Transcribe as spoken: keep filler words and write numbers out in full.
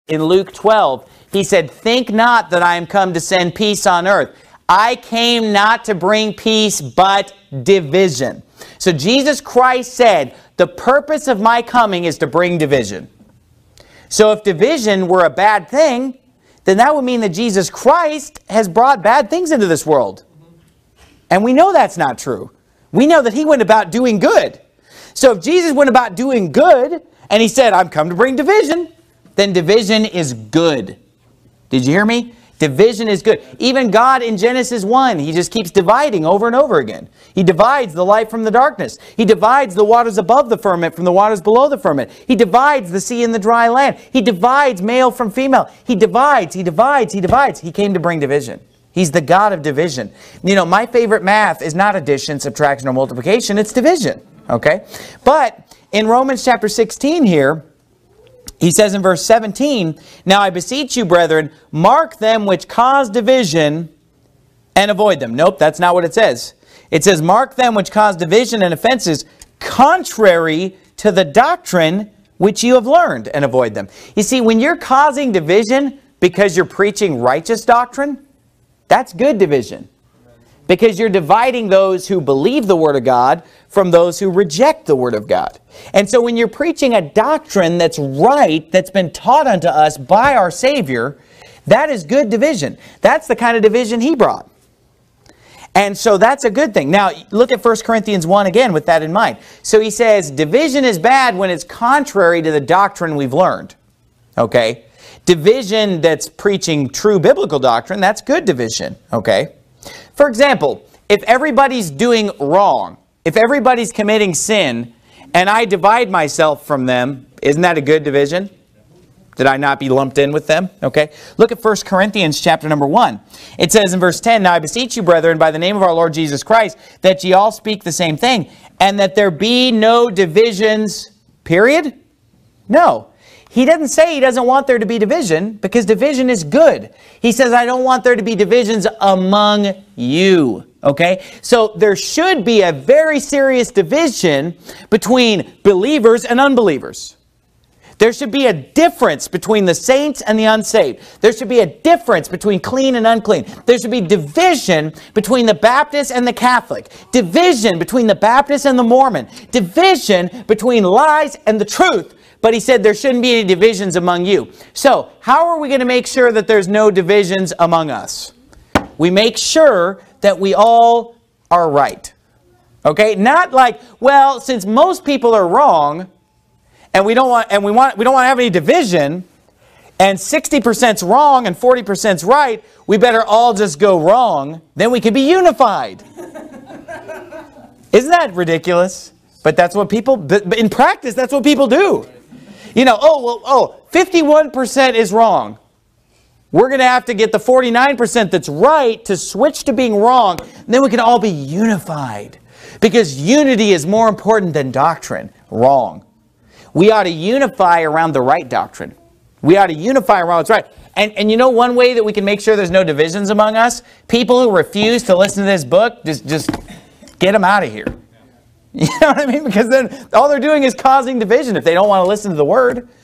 in Luke twelve. He said, think not that I am come to send peace on earth. I came not to bring peace, but division. So Jesus Christ said, the purpose of my coming is to bring division. So if division were a bad thing, then that would mean that Jesus Christ has brought bad things into this world. And we know that's not true. We know that he went about doing good. So if Jesus went about doing good, and he said, I've come to bring division, then division is good. Did you hear me? Division is good. Even God in Genesis one, he just keeps dividing over and over again. He divides the light from the darkness. He divides the waters above the firmament from the waters below the firmament. He divides the sea and the dry land. He divides male from female. He divides, he divides, he divides. He came to bring division. He's the God of division. You know, my favorite math is not addition, subtraction, or multiplication. It's division. Okay? But in Romans chapter sixteen here, he says in verse seventeen, now I beseech you, brethren, mark them which cause division and avoid them. Nope, that's not what it says. It says, mark them which cause division and offenses contrary to the doctrine which you have learned, and avoid them. You see, when you're causing division because you're preaching righteous doctrine, that's good division. Because you're dividing those who believe the Word of God from those who reject the Word of God. And so when you're preaching a doctrine that's right, that's been taught unto us by our Savior, that is good division. That's the kind of division he brought. And so that's a good thing. Now, look at First Corinthians one again with that in mind. So he says, division is bad when it's contrary to the doctrine we've learned. Okay? Division that's preaching true biblical doctrine, that's good division. Okay? For example, if everybody's doing wrong, if everybody's committing sin, and I divide myself from them, isn't that a good division? Did I not be lumped in with them? Okay. Look at First Corinthians chapter number one. It says in verse ten, now I beseech you, brethren, by the name of our Lord Jesus Christ, that ye all speak the same thing, and that there be no divisions, period? No. He doesn't say he doesn't want there to be division, because division is good. He says, I don't want there to be divisions among you. Okay? So there should be a very serious division between believers and unbelievers. There should be a difference between the saints and the unsaved. There should be a difference between clean and unclean. There should be division between the Baptist and the Catholic. Division between the Baptist and the Mormon. Division between lies and the truth. But he said there shouldn't be any divisions among you. So, how are we going to make sure that there's no divisions among us? We make sure that we all are right. Okay? Not like, well, since most people are wrong, and we don't want and we want we don't want to have any division, and sixty percent's wrong and forty percent's right, we better all just go wrong, then we can be unified. Isn't that ridiculous? But that's what people, but in practice, that's what people do. You know, oh, well, oh, fifty-one percent is wrong. We're going to have to get the forty-nine percent that's right to switch to being wrong, and then we can all be unified. Because unity is more important than doctrine. Wrong. We ought to unify around the right doctrine. We ought to unify around what's right. And, and you know one way that we can make sure there's no divisions among us? People who refuse to listen to this book, just, just get them out of here. You know what I mean? Because then all they're doing is causing division if they don't want to listen to the Word.